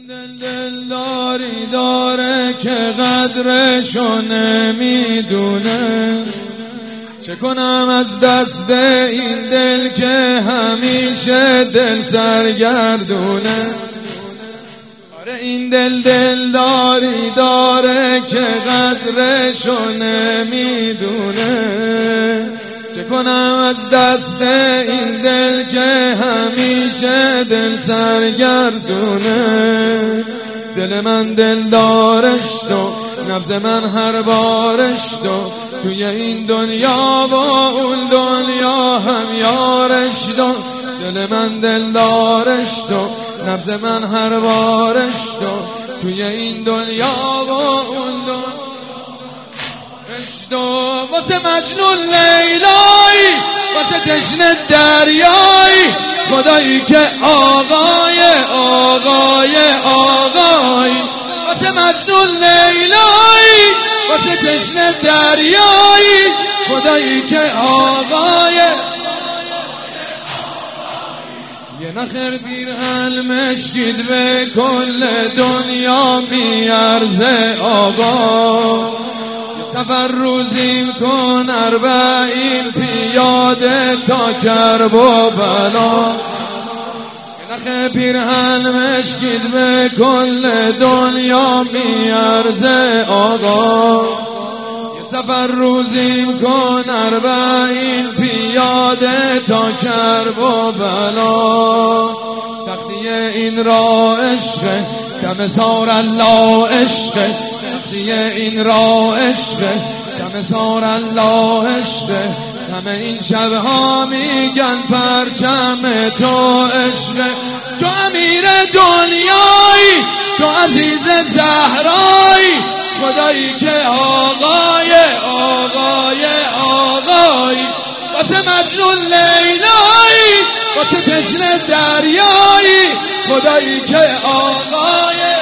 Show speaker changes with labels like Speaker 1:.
Speaker 1: دلداری داره که قدرشو نمیدونه. چه کنم از دست این دل که همیشه دل سرگردونه. آره این دلداری داره که قدرشو نمیدونه. چه کنم از دست این دل که همیشه دل سرگردونه. دل من دلدارش تو، نبض من هر بارش تو، توی این دنیا با اون دنیا هم یارش تو. دل من دلدارش تو، نبض من هر بارش تو، توی این دنیا با اون دنیا واسه مجنون لیلایی، واسه تشنه دریایی، خدایی که آقای واسه مجنون لیلایی، واسه تشنه دریایی، خدایی که آقای یه نخر پیرهن مشکید به کل دنیا میارزه آقا. سفر روزیم کن 40 پیاده تا کرب و بلا. نخ پیرهن مشکید به کل دنیا میارزه آقا. سفر روزیم کن 40 پیاده تا کرب و بلا. سختی این را عشق کم سار الله عشق، سختی این را عشق کم سار الله عشق. همه این شبها میگن پرچم تو عشق. تو امیر دنیایی، تو عزیز زهرایی، خدایی که آقای واسه مجنون لیلایی، واسه تشنه دریایی، خدایی که آقای